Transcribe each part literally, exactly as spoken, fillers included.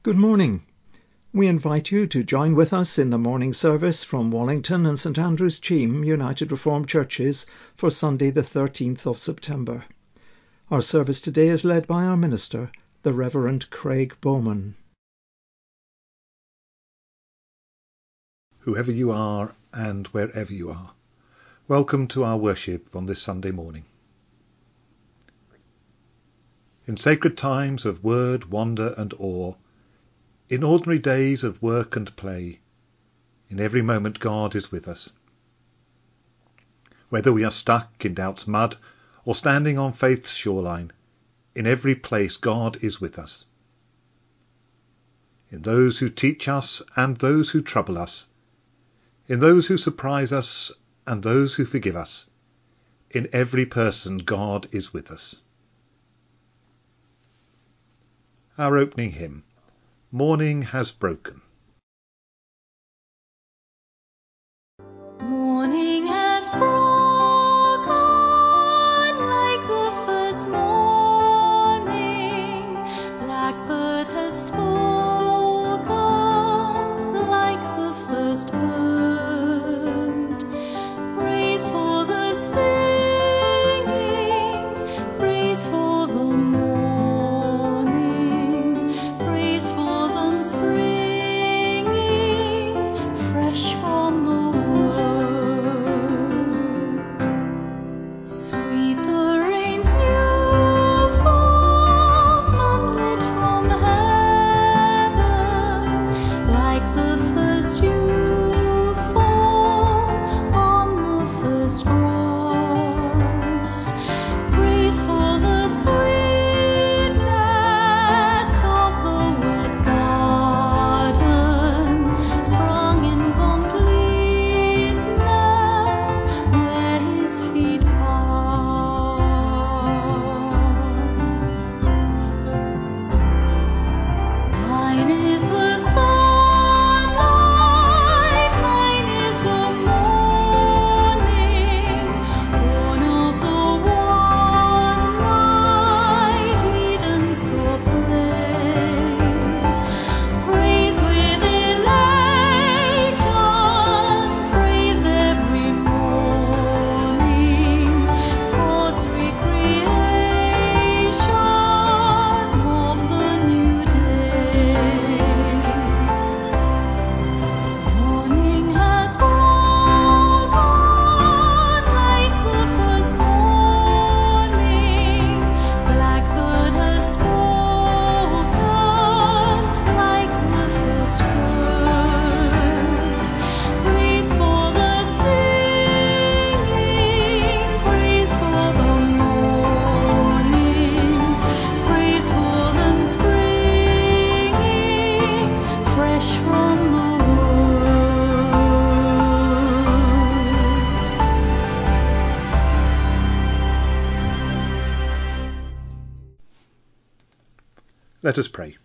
Good morning. We invite you to join with us in the morning service from Wallington and St Andrew's Cheam United Reformed Churches for Sunday the thirteenth of September. Our service today is led by our minister, the Reverend Craig Bowman. Whoever you are and wherever you are, welcome to our worship on this Sunday morning. In sacred times of word, wonder and awe, in ordinary days of work and play, in every moment God is with us. Whether we are stuck in doubt's mud or standing on faith's shoreline, in every place God is with us. In those who teach us and those who trouble us, in those who surprise us and those who forgive us, in every person God is with us. Our opening hymn, Morning Has Broken. Morning has broken like the first morning. Blackbird has spoken like the first bird. Praise for the singing, praise for the morning, praise for them springing fresh from the sweet the rain's new fall, sunlit from heaven, like the first dew fall on the first grass. Praise for the sweetness of the wet garden, sprung in completeness where his feet pass. Mine is the sunlight, mine is the morning, born of the one light Eden saw play. Praise with elation, praise every morning, God's recreation of the new day. Morning has broken like the first morning. Blackbird has spoken like the first bird. Praise for the singing, praise for the morning, praise for them springing fresh from the word. Let us pray.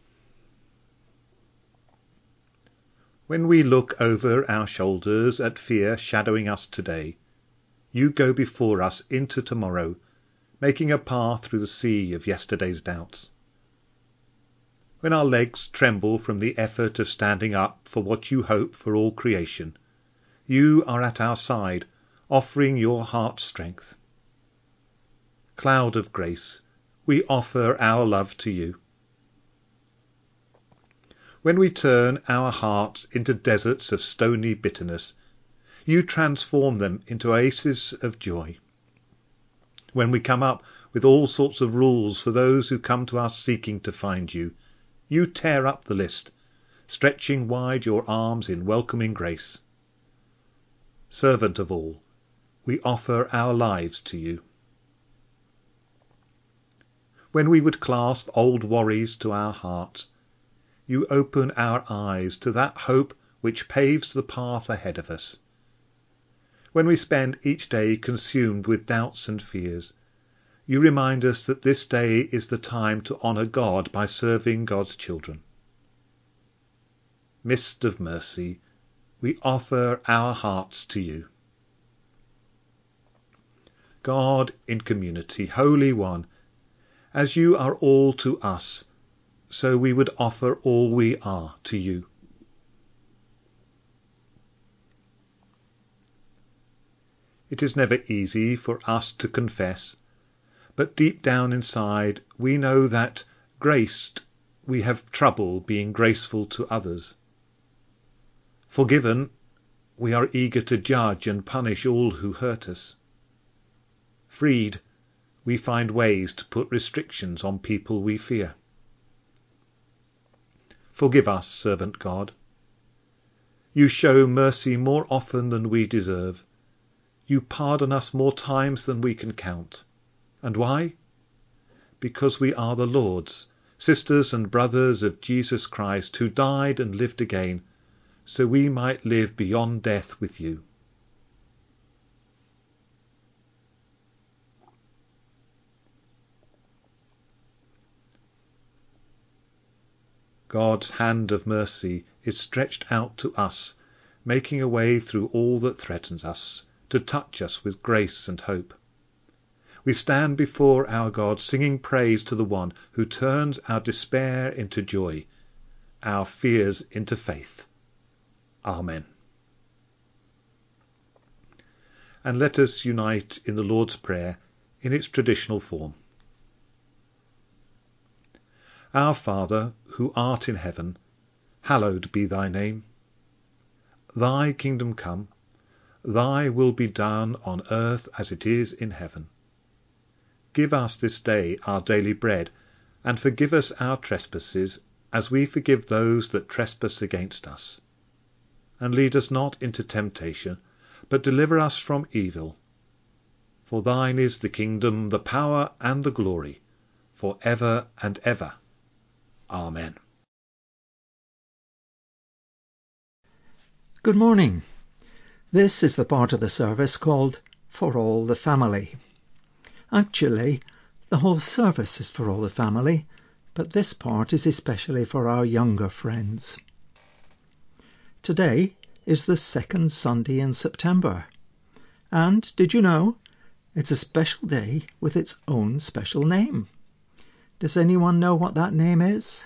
When we look over our shoulders at fear shadowing us today, you go before us into tomorrow, making a path through the sea of yesterday's doubts. When our legs tremble from the effort of standing up for what you hope for all creation, you are at our side, offering your heart's strength. Cloud of grace, we offer our love to you. When we turn our hearts into deserts of stony bitterness, you transform them into oases of joy. When we come up with all sorts of rules for those who come to us seeking to find you, you tear up the list, stretching wide your arms in welcoming grace. Servant of all, we offer our lives to you. When we would clasp old worries to our hearts, you open our eyes to that hope which paves the path ahead of us. When we spend each day consumed with doubts and fears, you remind us that this day is the time to honour God by serving God's children. Mist of mercy, we offer our hearts to you. God in community, Holy One, as you are all to us, so we would offer all we are to you. It is never easy for us to confess, but deep down inside we know that, graced, we have trouble being graceful to others. Forgiven, we are eager to judge and punish all who hurt us. Freed, we find ways to put restrictions on people we fear. Forgive us, servant God. You show mercy more often than we deserve. You pardon us more times than we can count. And why? Because we are the Lord's, sisters and brothers of Jesus Christ, who died and lived again, so we might live beyond death with you. God's hand of mercy is stretched out to us, making a way through all that threatens us, to touch us with grace and hope. We stand before our God singing praise to the one who turns our despair into joy, our fears into faith. Amen. And let us unite in the Lord's Prayer in its traditional form. Our Father, who art in heaven, hallowed be thy name. Thy kingdom come, thy will be done on earth as it is in heaven. Give us this day our daily bread, and forgive us our trespasses, as we forgive those that trespass against us. And lead us not into temptation, but deliver us from evil. For thine is the kingdom, the power, and the glory, for ever and ever. Amen. Good morning. This is the part of the service called For All the Family. Actually, the whole service is for all the family, but this part is especially for our younger friends. Today is the second Sunday in September, and did you know, it's a special day with its own special name. Does anyone know what that name is?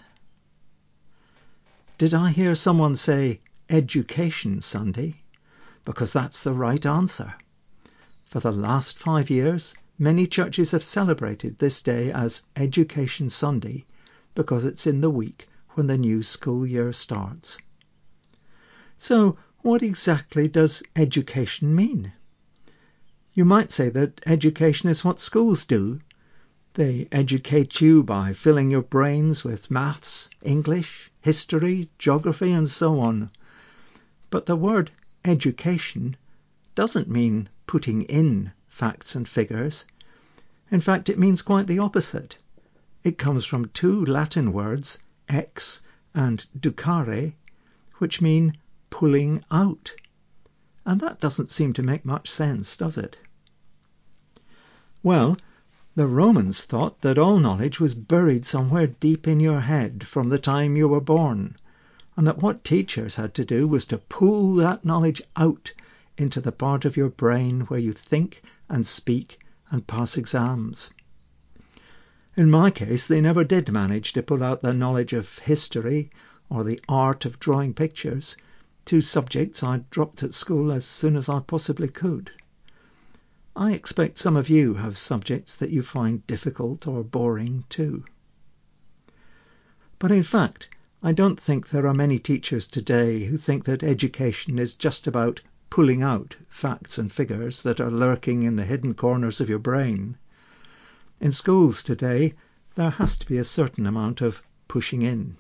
Did I hear someone say Education Sunday? Because that's the right answer. For the last five years, many churches have celebrated this day as Education Sunday because it's in the week when the new school year starts. So, what exactly does education mean? You might say that education is what schools do. They educate you by filling your brains with maths, English, history, geography, and so on. But the word education doesn't mean putting in facts and figures. In fact, it means quite the opposite. It comes from two Latin words, ex and ducare, which mean pulling out. And that doesn't seem to make much sense, does it? Well, the Romans thought that all knowledge was buried somewhere deep in your head from the time you were born, and that what teachers had to do was to pull that knowledge out into the part of your brain where you think and speak and pass exams. In my case, they never did manage to pull out the knowledge of history or the art of drawing pictures, two subjects I dropped at school as soon as I possibly could. I expect some of you have subjects that you find difficult or boring too. But in fact, I don't think there are many teachers today who think that education is just about pulling out facts and figures that are lurking in the hidden corners of your brain. In schools today, there has to be a certain amount of pushing in.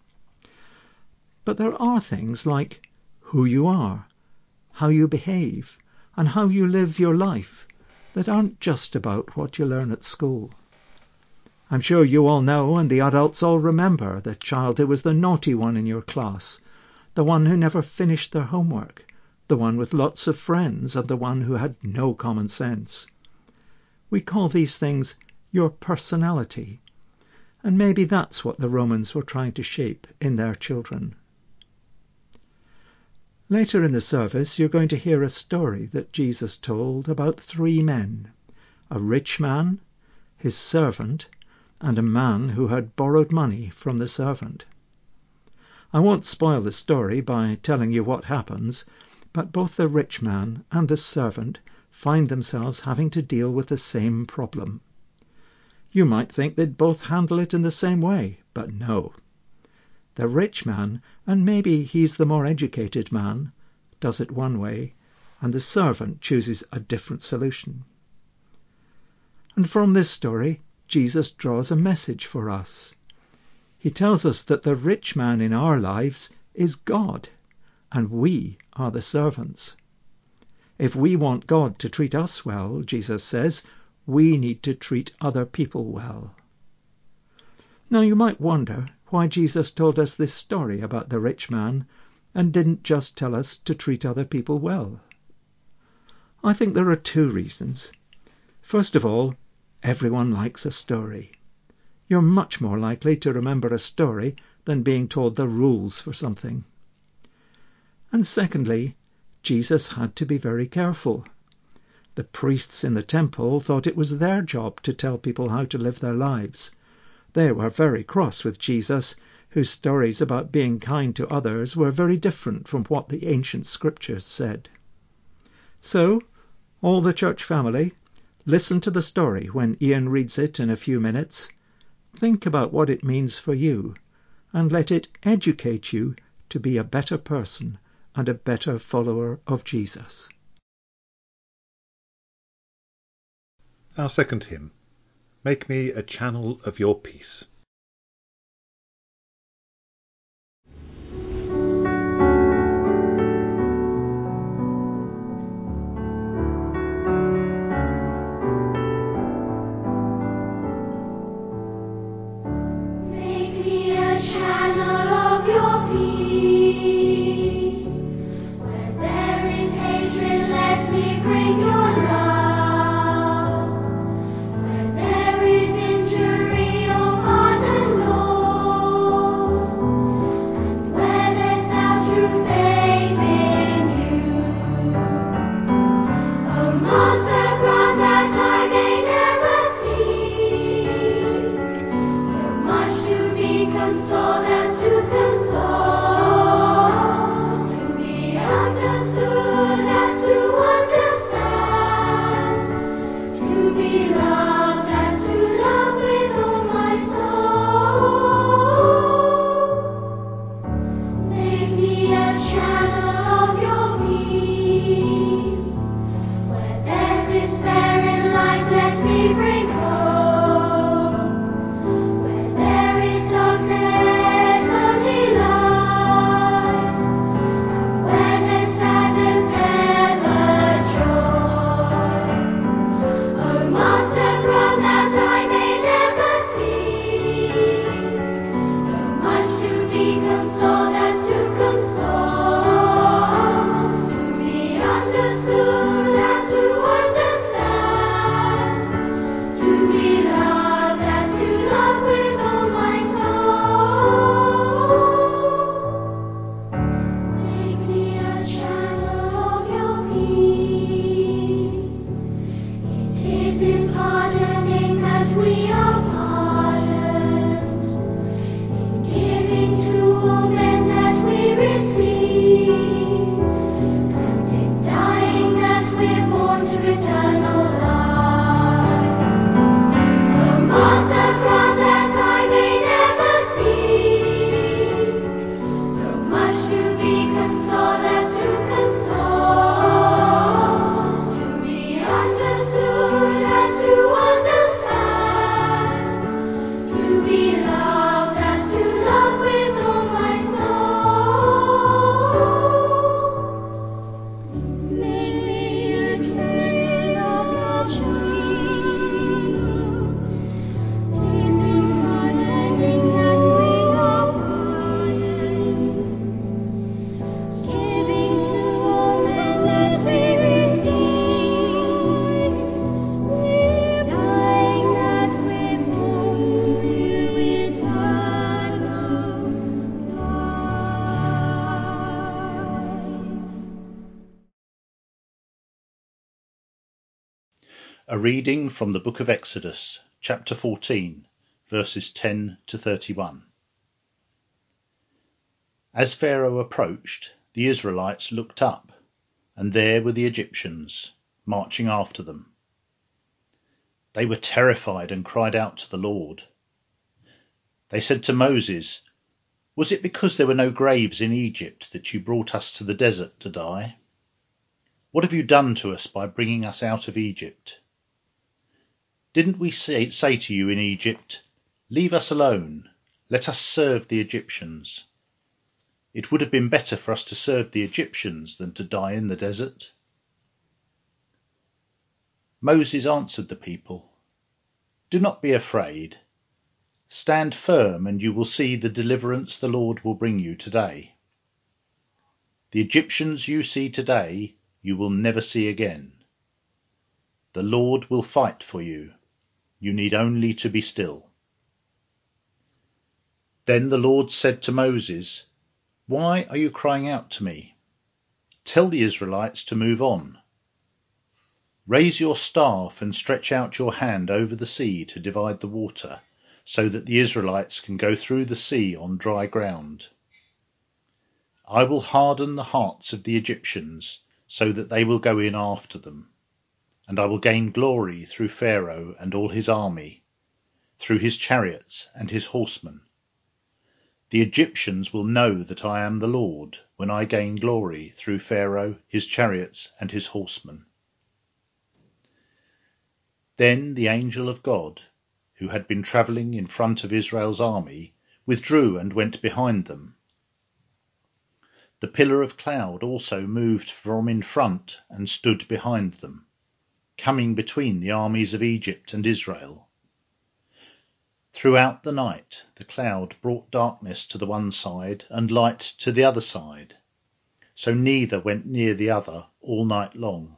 But there are things like who you are, how you behave, and how you live your life that aren't just about what you learn at school. I'm sure you all know, and the adults all remember, the child who was the naughty one in your class, the one who never finished their homework, the one with lots of friends, and the one who had no common sense. We call these things your personality, and maybe that's what the Romans were trying to shape in their children. Later in the service, you're going to hear a story that Jesus told about three men, a rich man, his servant, and a man who had borrowed money from the servant. I won't spoil the story by telling you what happens, but both the rich man and the servant find themselves having to deal with the same problem. You might think they'd both handle it in the same way, but no. The rich man, and maybe he's the more educated man, does it one way, and the servant chooses a different solution. And from this story, Jesus draws a message for us. He tells us that the rich man in our lives is God, and we are the servants. If we want God to treat us well, Jesus says, we need to treat other people well. Now you might wonder why Jesus told us this story about the rich man and didn't just tell us to treat other people well. I think there are two reasons. First of all, everyone likes a story. You're much more likely to remember a story than being told the rules for something. And secondly, Jesus had to be very careful. The priests in the temple thought it was their job to tell people how to live their lives. They were very cross with Jesus, whose stories about being kind to others were very different from what the ancient scriptures said. So, all the church family, listen to the story when Ian reads it in a few minutes. Think about what it means for you, and let it educate you to be a better person and a better follower of Jesus. Our second hymn, Make Me a Channel of Your Peace. A reading from the book of Exodus, chapter fourteen, verses ten to thirty-one. As Pharaoh approached, the Israelites looked up, and there were the Egyptians, marching after them. They were terrified and cried out to the Lord. They said to Moses, "Was it because there were no graves in Egypt that you brought us to the desert to die? What have you done to us by bringing us out of Egypt? Didn't we say, say to you in Egypt, 'Leave us alone, let us serve the Egyptians'? It would have been better for us to serve the Egyptians than to die in the desert." Moses answered the people, "Do not be afraid. Stand firm, and you will see the deliverance the Lord will bring you today. The Egyptians you see today, you will never see again. The Lord will fight for you. You need only to be still." Then the Lord said to Moses, "Why are you crying out to me? Tell the Israelites to move on. Raise your staff and stretch out your hand over the sea to divide the water, so that the Israelites can go through the sea on dry ground. I will harden the hearts of the Egyptians, so that they will go in after them, and I will gain glory through Pharaoh and all his army, through his chariots and his horsemen. The Egyptians will know that I am the Lord when I gain glory through Pharaoh, his chariots and his horsemen." Then the angel of God, who had been travelling in front of Israel's army, withdrew and went behind them. The pillar of cloud also moved from in front and stood behind them, coming between the armies of Egypt and Israel. Throughout the night the cloud brought darkness to the one side and light to the other side, so neither went near the other all night long.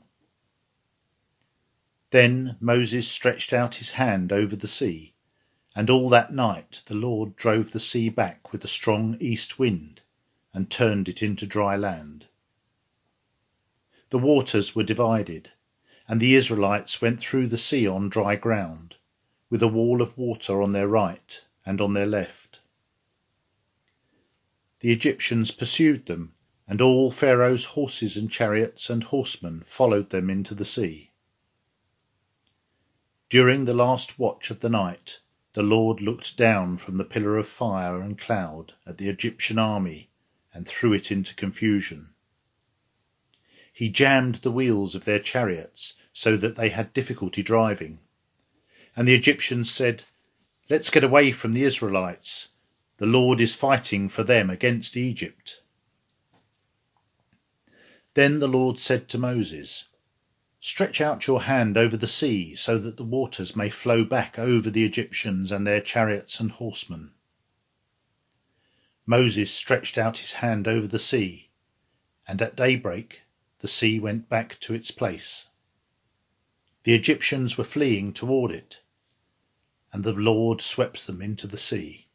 Then Moses stretched out his hand over the sea, and all that night the Lord drove the sea back with a strong east wind and turned it into dry land. The waters were divided, and the Israelites went through the sea on dry ground, with a wall of water on their right and on their left. The Egyptians pursued them, and all Pharaoh's horses and chariots and horsemen followed them into the sea. During the last watch of the night, the Lord looked down from the pillar of fire and cloud at the Egyptian army and threw it into confusion. He jammed the wheels of their chariots so that they had difficulty driving. And the Egyptians said, "Let's get away from the Israelites. The Lord is fighting for them against Egypt." Then the Lord said to Moses, "Stretch out your hand over the sea so that the waters may flow back over the Egyptians and their chariots and horsemen." Moses stretched out his hand over the sea, and at daybreak the sea went back to its place. The Egyptians were fleeing toward it, and the Lord swept them into the sea.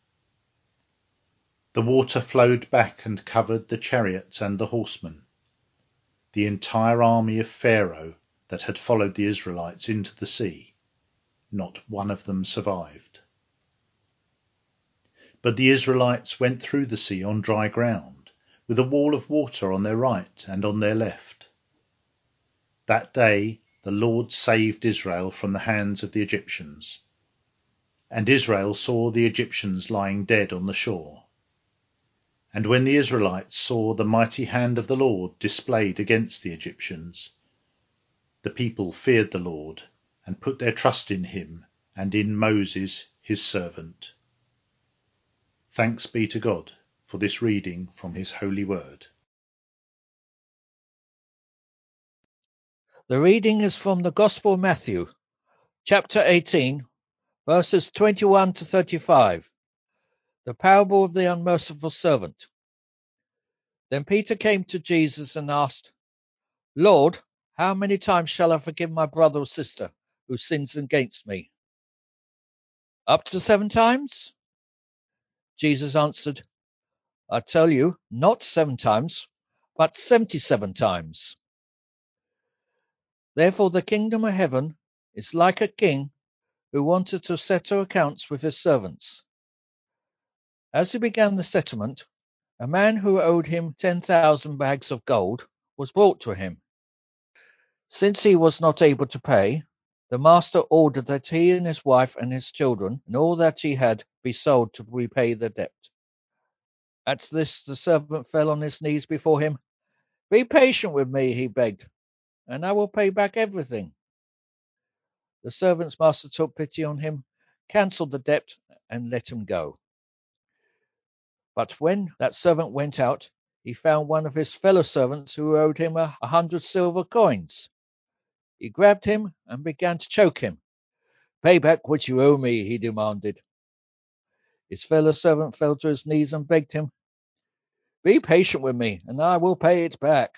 The water flowed back and covered the chariots and the horsemen, the entire army of Pharaoh that had followed the Israelites into the sea. Not one of them survived. But the Israelites went through the sea on dry ground, with a wall of water on their right and on their left. That day the Lord saved Israel from the hands of the Egyptians. And Israel saw the Egyptians lying dead on the shore. And when the Israelites saw the mighty hand of the Lord displayed against the Egyptians, the people feared the Lord and put their trust in him and in Moses his servant. Thanks be to God for this reading from his holy word. The reading is from the Gospel of Matthew, chapter eighteen, verses twenty-one to thirty-five, the parable of the unmerciful servant. Then Peter came to Jesus and asked, "Lord, how many times shall I forgive my brother or sister who sins against me? Up to seven times?" Jesus answered, "I tell you, not seven times, but seventy-seven times. Therefore the kingdom of heaven is like a king who wanted to settle accounts with his servants. As he began the settlement, a man who owed him ten thousand bags of gold was brought to him. Since he was not able to pay, the master ordered that he and his wife and his children and all that he had be sold to repay the debt. At this the servant fell on his knees before him. "Be patient with me," he begged, "and I will pay back everything." The servant's master took pity on him, cancelled the debt, and let him go. But when that servant went out, he found one of his fellow servants who owed him a hundred silver coins. He grabbed him and began to choke him. "Pay back what you owe me," he demanded. His fellow servant fell to his knees and begged him, "Be patient with me, and I will pay it back."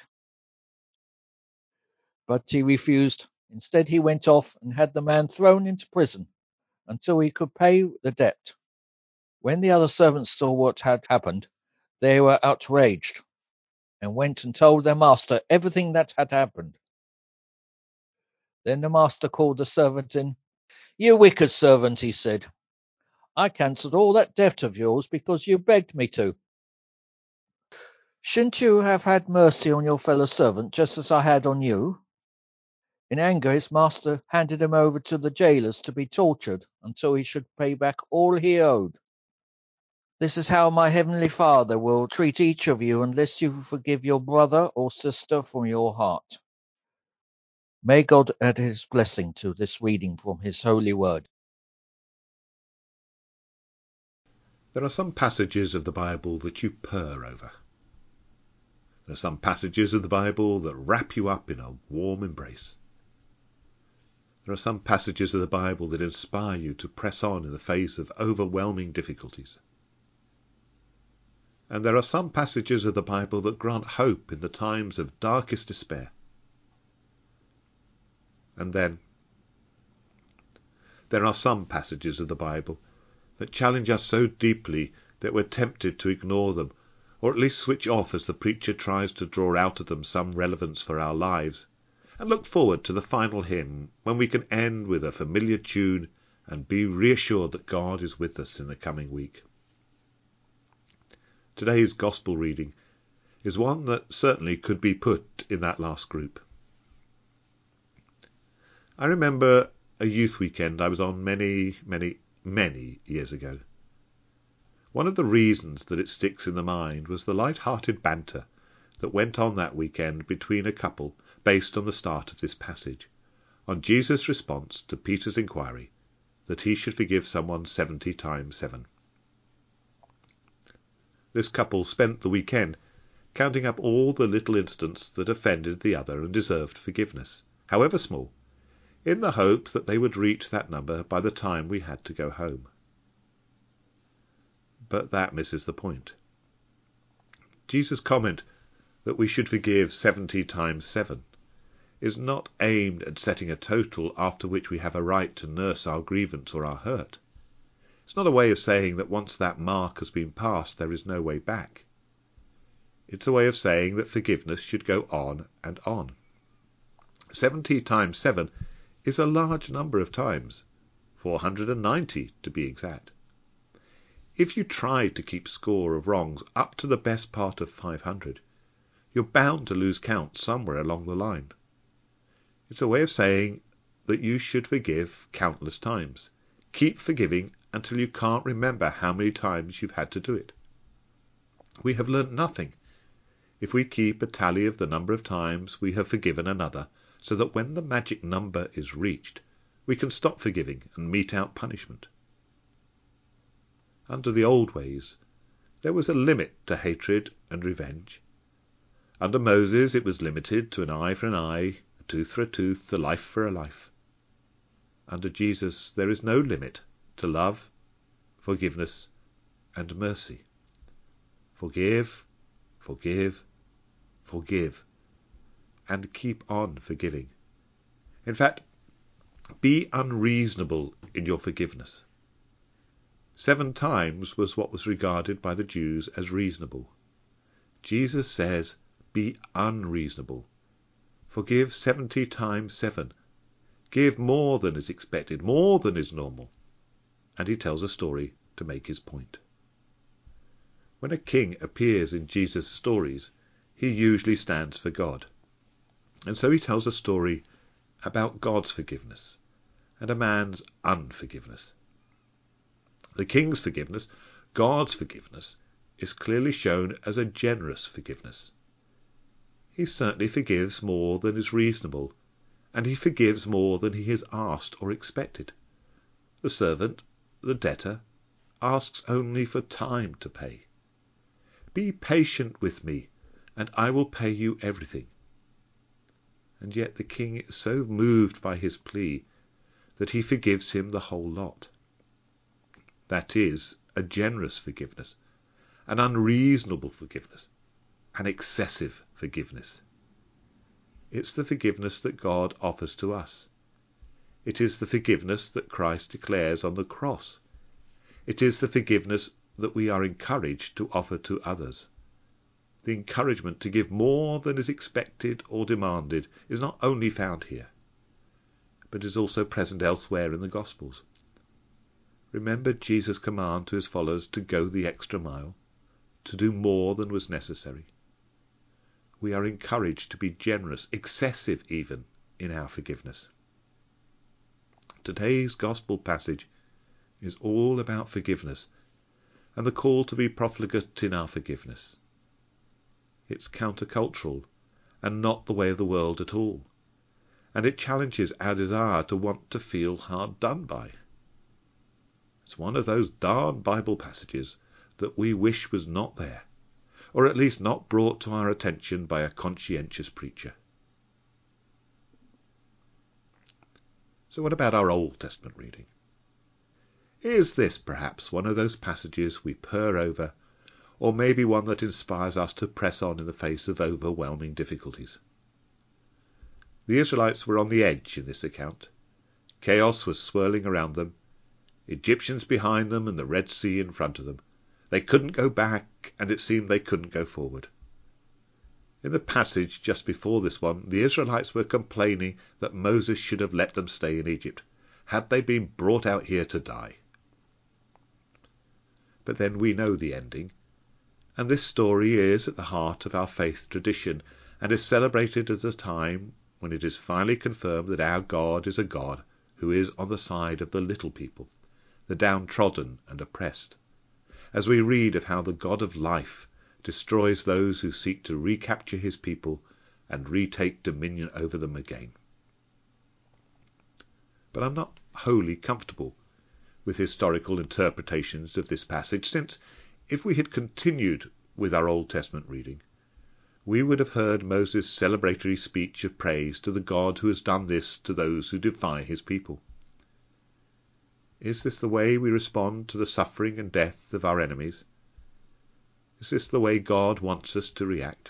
But he refused. Instead, he went off and had the man thrown into prison until he could pay the debt. When the other servants saw what had happened, they were outraged and went and told their master everything that had happened. Then the master called the servant in. "You wicked servant," he said, "I cancelled all that debt of yours because you begged me to. Shouldn't you have had mercy on your fellow servant just as I had on you?" In anger, his master handed him over to the jailers to be tortured until he should pay back all he owed. This is how my heavenly Father will treat each of you unless you forgive your brother or sister from your heart. May God add his blessing to this reading from his holy word. There are some passages of the Bible that you purr over. There are some passages of the Bible that wrap you up in a warm embrace. There are some passages of the Bible that inspire you to press on in the face of overwhelming difficulties. And there are some passages of the Bible that grant hope in the times of darkest despair. And then there are some passages of the Bible that challenge us so deeply that we're tempted to ignore them, or at least switch off as the preacher tries to draw out of them some relevance for our lives, and look forward to the final hymn when we can end with a familiar tune and be reassured that God is with us in the coming week. Today's Gospel reading is one that certainly could be put in that last group. I remember a youth weekend I was on many, many, many years ago. One of the reasons that it sticks in the mind was the light-hearted banter that went on that weekend between a couple based on the start of this passage, on Jesus' response to Peter's inquiry that he should forgive someone seventy times seven. This couple spent the weekend counting up all the little incidents that offended the other and deserved forgiveness, however small, in the hope that they would reach that number by the time we had to go home. But that misses the point. Jesus' comment that we should forgive seventy times seven is not aimed at setting a total after which we have a right to nurse our grievance or our hurt. It's not a way of saying that once that mark has been passed, there is no way back. It's a way of saying that forgiveness should go on and on. seventy times seven is a large number of times, four hundred ninety to be exact. If you try to keep score of wrongs up to the best part of five hundred, you're bound to lose count somewhere along the line. It's a way of saying that you should forgive countless times. Keep forgiving until you can't remember how many times you've had to do it. We have learnt nothing if we keep a tally of the number of times we have forgiven another, so that when the magic number is reached, we can stop forgiving and mete out punishment. Under the old ways, there was a limit to hatred and revenge. Under Moses, it was limited to an eye for an eye, a tooth for a tooth, a life for a life. Under Jesus, there is no limit to love, forgiveness, and mercy. Forgive, forgive, forgive, and keep on forgiving. In fact, be unreasonable in your forgiveness. Seven times was what was regarded by the Jews as reasonable. Jesus says, be unreasonable. Forgive seventy times seven. give more than is expected, more than is normal. And he tells a story to make his point. When a king appears in Jesus' stories, he usually stands for God. And so he tells a story about God's forgiveness and a man's unforgiveness. The king's forgiveness, God's forgiveness, is clearly shown as a generous forgiveness. He certainly forgives more than is reasonable, and he forgives more than he has asked or expected. The servant, the debtor, asks only for time to pay. Be patient with me, and I will pay you everything. And yet the king is so moved by his plea that he forgives him the whole lot. That is a generous forgiveness, an unreasonable forgiveness, an excessive forgiveness. It's the forgiveness that God offers to us. It is the forgiveness that Christ declares on the cross. It is the forgiveness that we are encouraged to offer to others. The encouragement to give more than is expected or demanded is not only found here, but is also present elsewhere in the Gospels. Remember Jesus' command to his followers to go the extra mile, to do more than was necessary. We are encouraged to be generous, excessive even, in our forgiveness. Today's Gospel passage is all about forgiveness and the call to be profligate in our forgiveness. It's countercultural and not the way of the world at all, and it challenges our desire to want to feel hard done by. It's one of those darn Bible passages that we wish was not there, or at least not brought to our attention by a conscientious preacher. So what about our Old Testament reading? Is this perhaps one of those passages we purr over, or maybe one that inspires us to press on in the face of overwhelming difficulties? The Israelites were on the edge in this account. Chaos was swirling around them, Egyptians behind them and the Red Sea in front of them. They couldn't go back, and it seemed they couldn't go forward. In the passage just before this one, the Israelites were complaining that Moses should have let them stay in Egypt. Had they been brought out here to die? But then we know the ending, and this story is at the heart of our faith tradition and is celebrated as a time when it is finally confirmed that our God is a God who is on the side of the little people, the downtrodden and oppressed, as we read of how the God of life destroys those who seek to recapture his people and retake dominion over them again. But I'm not wholly comfortable with historical interpretations of this passage, since if we had continued with our Old Testament reading, we would have heard Moses' celebratory speech of praise to the God who has done this to those who defy his people. Is this the way we respond to the suffering and death of our enemies? Is this the way God wants us to react?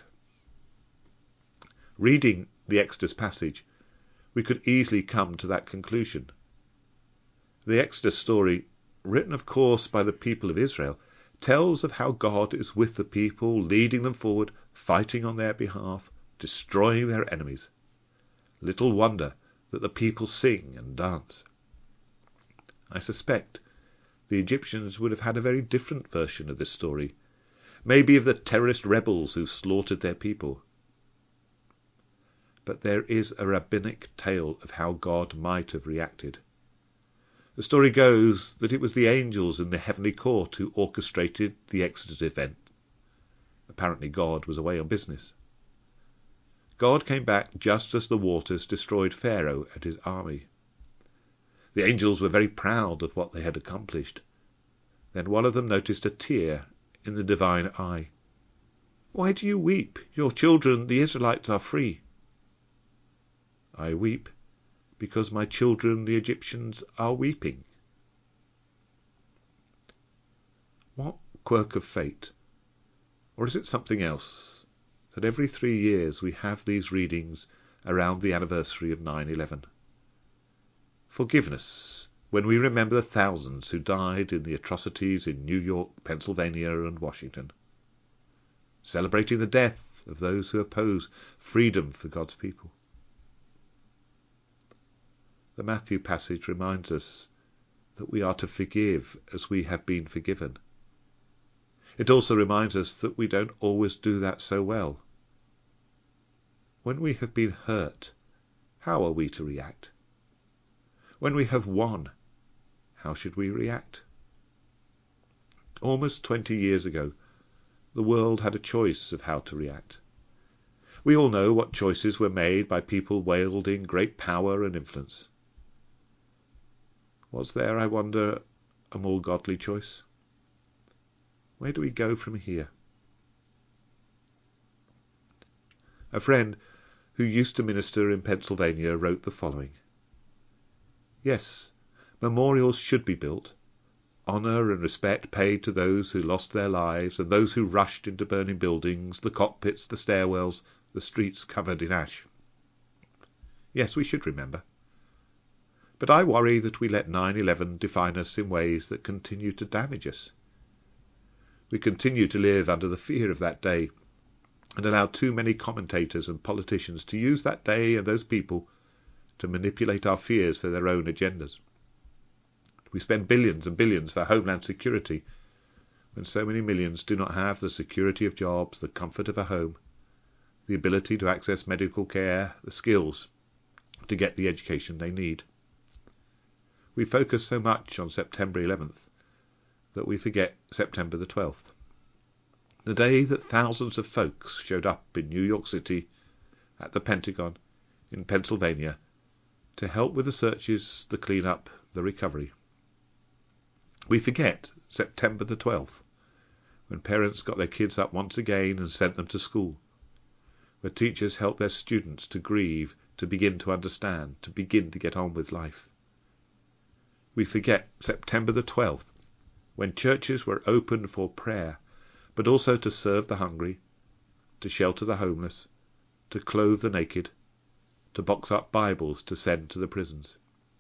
Reading the Exodus passage, we could easily come to that conclusion. The Exodus story, written of course by the people of Israel, tells of how God is with the people, leading them forward, fighting on their behalf, destroying their enemies. Little wonder that the people sing and dance. I suspect the Egyptians would have had a very different version of this story, maybe of the terrorist rebels who slaughtered their people. But there is a rabbinic tale of how God might have reacted. The story goes that it was the angels in the heavenly court who orchestrated the Exodus event. Apparently God was away on business. God came back just as the waters destroyed Pharaoh and his army. The angels were very proud of what they had accomplished. Then one of them noticed a tear in the divine eye. "Why do you weep? Your children, the Israelites, are free." "I weep because my children, the Egyptians, are weeping." What quirk of fate? Or is it something else, that every three years we have these readings around the anniversary of nine eleven? Forgiveness, when we remember the thousands who died in the atrocities in New York, Pennsylvania, and Washington. Celebrating the death of those who oppose freedom for God's people. The Matthew passage reminds us that we are to forgive as we have been forgiven. It also reminds us that we don't always do that so well. When we have been hurt, how are we to react? When we have won, how should we react? Almost twenty years ago, the world had a choice of how to react. We all know what choices were made by people wielding great power and influence. Was there, I wonder, a more godly choice? Where do we go from here? A friend who used to minister in Pennsylvania wrote the following. Yes, memorials should be built, honour and respect paid to those who lost their lives and those who rushed into burning buildings, the cockpits, the stairwells, the streets covered in ash. Yes, we should remember. But I worry that we let nine eleven define us in ways that continue to damage us. We continue to live under the fear of that day and allow too many commentators and politicians to use that day and those people to manipulate our fears for their own agendas. We spend billions and billions for homeland security when so many millions do not have the security of jobs, the comfort of a home, the ability to access medical care, the skills to get the education they need. We focus so much on September eleventh that we forget September the twelfth, the day that thousands of folks showed up in New York City, at the Pentagon, in Pennsylvania, to help with the searches, the clean-up, the recovery. We forget September the twelfth, when parents got their kids up once again and sent them to school, where teachers helped their students to grieve, to begin to understand, to begin to get on with life. We forget September the twelfth, when churches were open for prayer, but also to serve the hungry, to shelter the homeless, to clothe the naked, to box up Bibles to send to the prisons.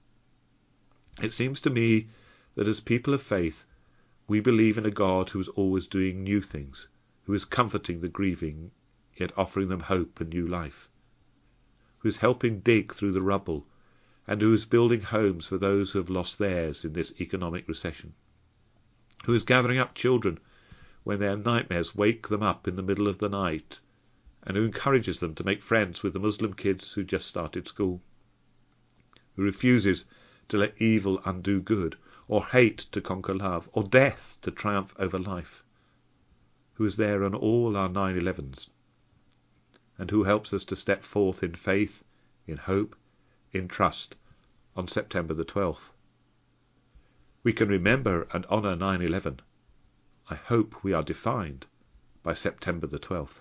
It seems to me that as people of faith, we believe in a God who is always doing new things, who is comforting the grieving, yet offering them hope and new life, who is helping dig through the rubble, and who is building homes for those who have lost theirs in this economic recession, who is gathering up children when their nightmares wake them up in the middle of the night, and who encourages them to make friends with the Muslim kids who just started school, who refuses to let evil undo good, or hate to conquer love, or death to triumph over life, who is there on all our nine elevens, and who helps us to step forth in faith, in hope, in trust on September the twelfth. We can remember and honour nine eleven. I hope we are defined by September the twelfth.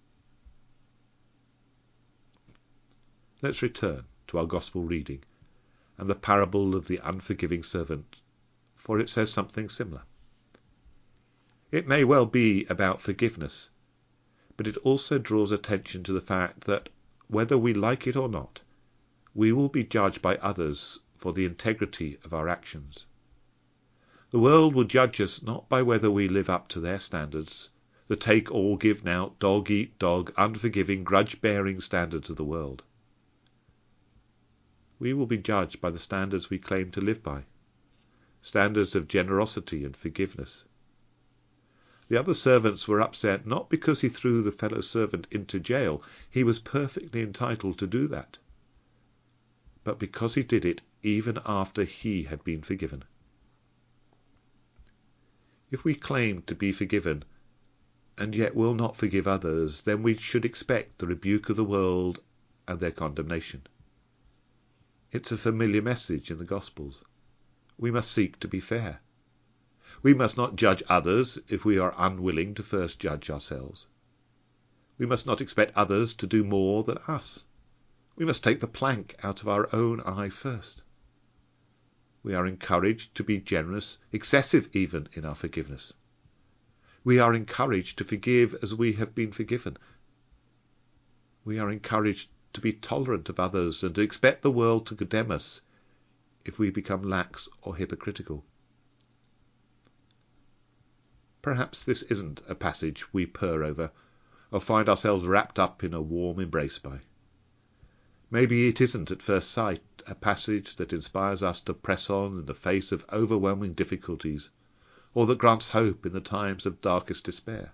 Let's return to our Gospel reading and the parable of the unforgiving servant, for it says something similar. It may well be about forgiveness, but it also draws attention to the fact that, whether we like it or not, we will be judged by others for the integrity of our actions. The world will judge us not by whether we live up to their standards, the take all, give now, dog eat dog, unforgiving, grudge-bearing standards of the world. We will be judged by the standards we claim to live by, standards of generosity and forgiveness. The other servants were upset not because he threw the fellow servant into jail, he was perfectly entitled to do that, but because he did it even after he had been forgiven. If we claim to be forgiven, and yet will not forgive others, then we should expect the rebuke of the world and their condemnation. It's a familiar message in the Gospels. We must seek to be fair. We must not judge others if we are unwilling to first judge ourselves. We must not expect others to do more than us. We must take the plank out of our own eye first. We are encouraged to be generous, excessive even, in our forgiveness. We are encouraged to forgive as we have been forgiven. We are encouraged to be tolerant of others and to expect the world to condemn us if we become lax or hypocritical. Perhaps this isn't a passage we purr over or find ourselves wrapped up in a warm embrace by. Maybe it isn't at first sight a passage that inspires us to press on in the face of overwhelming difficulties, or that grants hope in the times of darkest despair.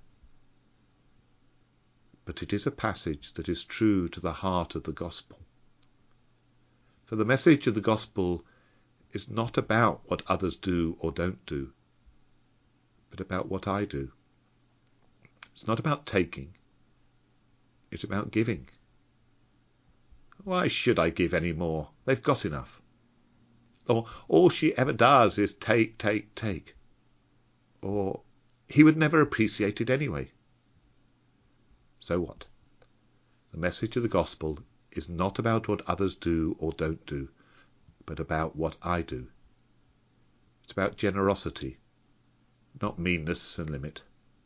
But it is a passage that is true to the heart of the gospel. For the message of the gospel is not about what others do or don't do, but about what I do. It's not about taking, it's about giving. Why should I give any more? They've got enough. Or all she ever does is take, take, take. Or he would never appreciate it anyway. So what? The message of the gospel is not about what others do or don't do, but about what I do. It's about generosity, not meanness and limit.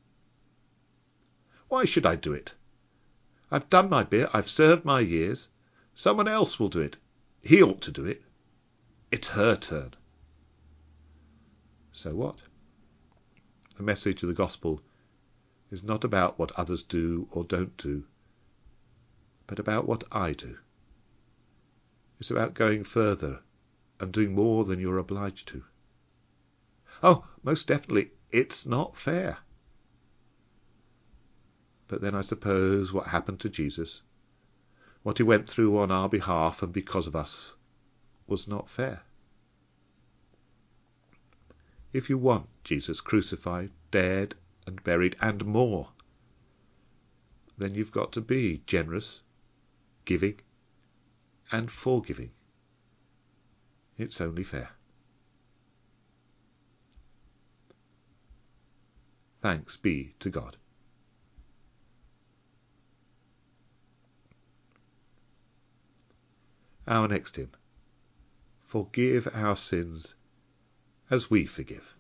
Why should I do it? I've done my bit, I've served my years. Someone else will do it. He ought to do it. It's her turn. So what? The message of the gospel is not about what others do or don't do, but about what I do. It's about going further and doing more than you're obliged to. Oh, most definitely, it's not fair. But then I suppose what happened to Jesus, what he went through on our behalf and because of us, was not fair. If you want Jesus crucified, dead and buried and more, then you've got to be generous, giving and forgiving. It's only fair. Thanks be to God. Our next hymn. Forgive our sins as we forgive.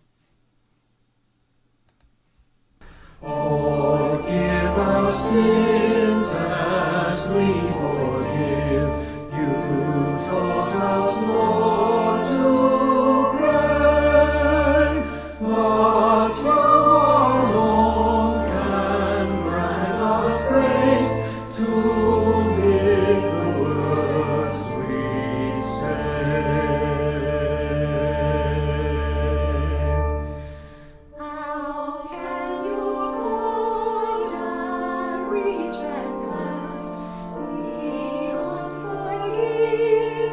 Forgive our sins as we forgive. You taught us, Lord, to pray, but you alone can grant us grace to live the words we say. How can your golden reach and bless the unforgiving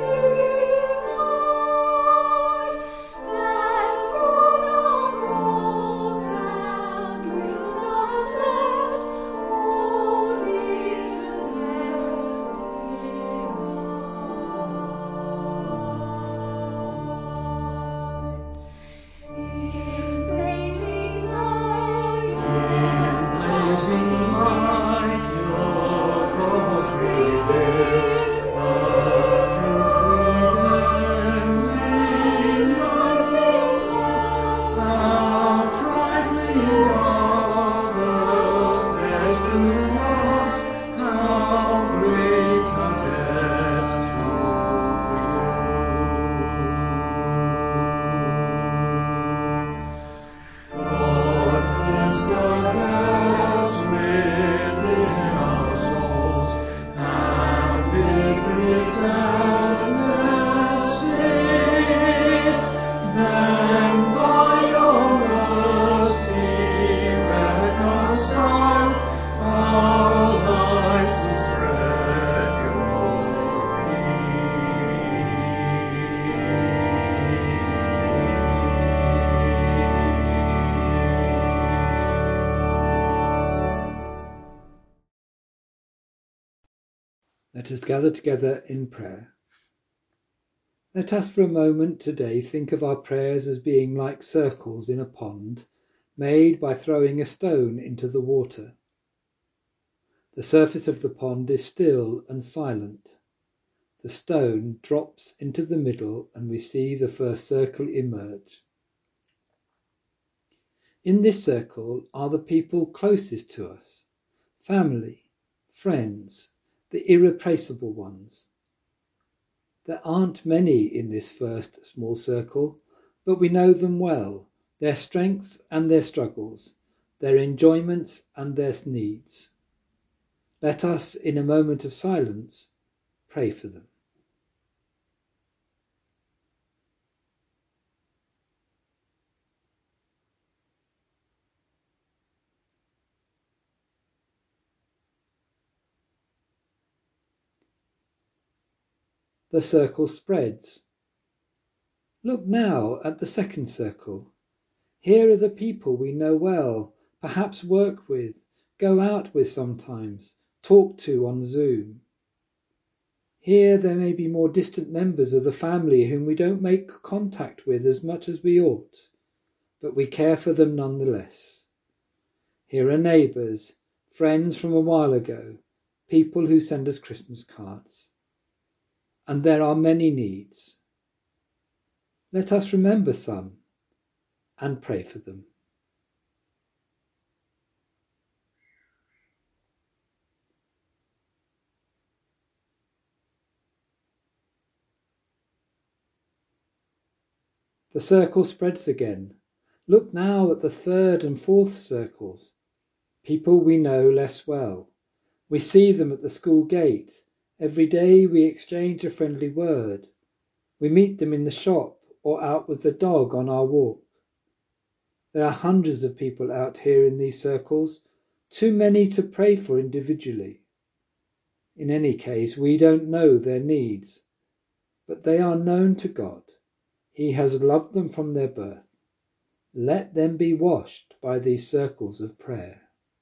heart, that fruit of wrongs and will not let old bitterness depart? In blazing light, In blazing light, your cross we did, perfume through how trifling others dead to us, how great a debt to you. Lord, cleanse the depths within our souls, and bid resentment cease. Then by your mercy reconciled, our lives will spread your Let us gather together in prayer. Let us for a moment today think of our prayers as being like circles in a pond made by throwing a stone into the water. The surface of the pond is still and silent. The stone drops into the middle and we see the first circle emerge. In this circle are the people closest to us, family, friends, the irreplaceable ones. There aren't many in this first small circle, but we know them well, their strengths and their struggles, their enjoyments and their needs. Let us, in a moment of silence, pray for them. the circle spreads. Look now at the second circle. Here are the people we know well, perhaps work with, go out with sometimes, talk to on Zoom. Here there may be more distant members of the family whom we don't make contact with as much as we ought, but we care for them nonetheless. Here are neighbours, friends from a while ago, people who send us Christmas cards. And there are many needs. Let us remember some and pray for them. The circle spreads again. Look now at the third and fourth circles. People we know less well. We see them at the school gate. Every day we exchange a friendly word. We meet them in the shop or out with the dog on our walk. There are hundreds of people out here in these circles, too many to pray for individually. In any case, we don't know their needs, but they are known to God. He has loved them from their birth. Let them be washed by these circles of prayer.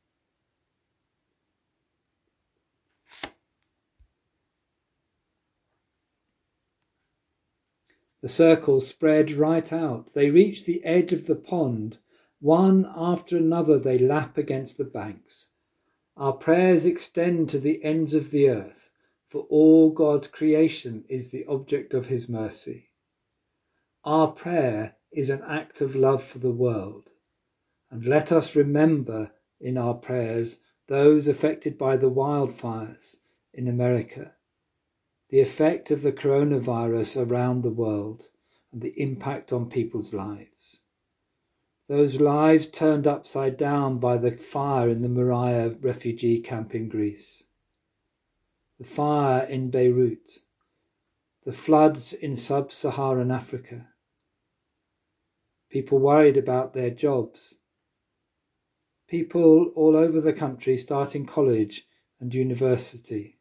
The circles spread right out. They reach the edge of the pond. One after another they lap against the banks. Our prayers extend to the ends of the earth, for all God's creation is the object of his mercy. Our prayer is an act of love for the world. And let us remember in our prayers those affected by the wildfires in America, the effect of the coronavirus around the world, and the impact on people's lives. Those lives turned upside down by the fire in the Moria refugee camp in Greece, the fire in Beirut, the floods in sub-Saharan Africa, people worried about their jobs, people all over the country starting college and university.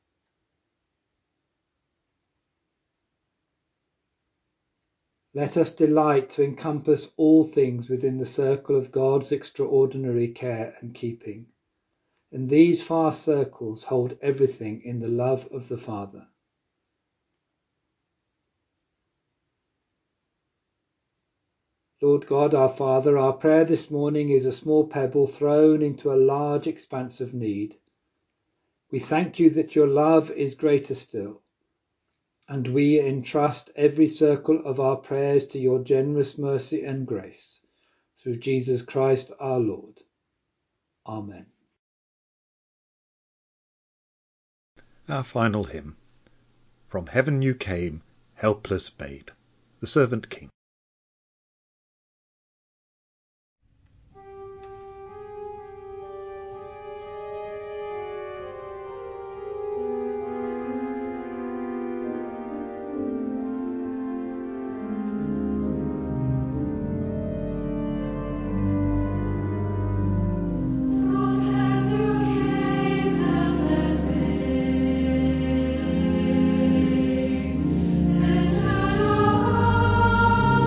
Let us delight to encompass all things within the circle of God's extraordinary care and keeping. And these far circles hold everything in the love of the Father. Lord God, our Father, our prayer this morning is a small pebble thrown into a large expanse of need. We thank you that your love is greater still, and we entrust every circle of our prayers to your generous mercy and grace, through Jesus Christ our Lord. Amen. Our final hymn. From heaven you came, helpless babe. The Servant King. From heaven you came, helpless babe, entered our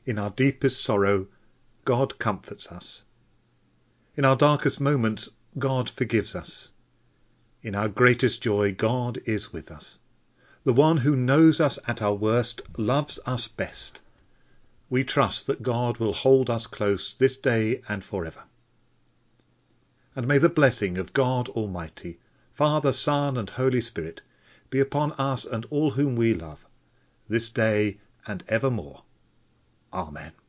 In our deepest sorrow, God comforts us. In our darkest moments, God forgives us. In our greatest joy, God is with us. The one who knows us at our worst loves us best. We trust that God will hold us close this day and forever. And may the blessing of God Almighty, Father, Son, and Holy Spirit be upon us and all whom we love, this day and evermore. Amen.